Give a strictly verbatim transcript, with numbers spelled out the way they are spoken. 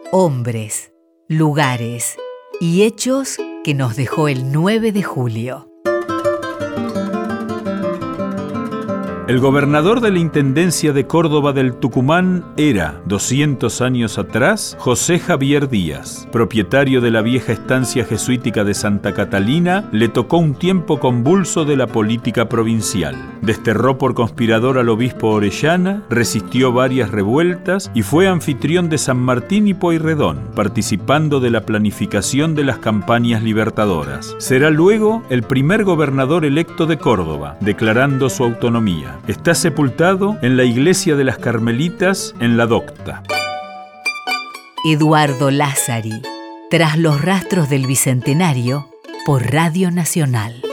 hombres, lugares y hechos que nos dejó el nueve de julio. El gobernador de la Intendencia de Córdoba del Tucumán era, doscientos años atrás, José Javier Díaz. Propietario de la vieja estancia jesuítica de Santa Catalina, le tocó un tiempo convulso de la política provincial. Desterró por conspirador al obispo Orellana, resistió varias revueltas y fue anfitrión de San Martín y Pueyrredón, participando de la planificación de las campañas libertadoras. Será luego el primer gobernador electo de Córdoba, declarando su autonomía. Está sepultado en la iglesia de las Carmelitas en La Docta. Eduardo Lázari, tras los rastros del Bicentenario, por Radio Nacional.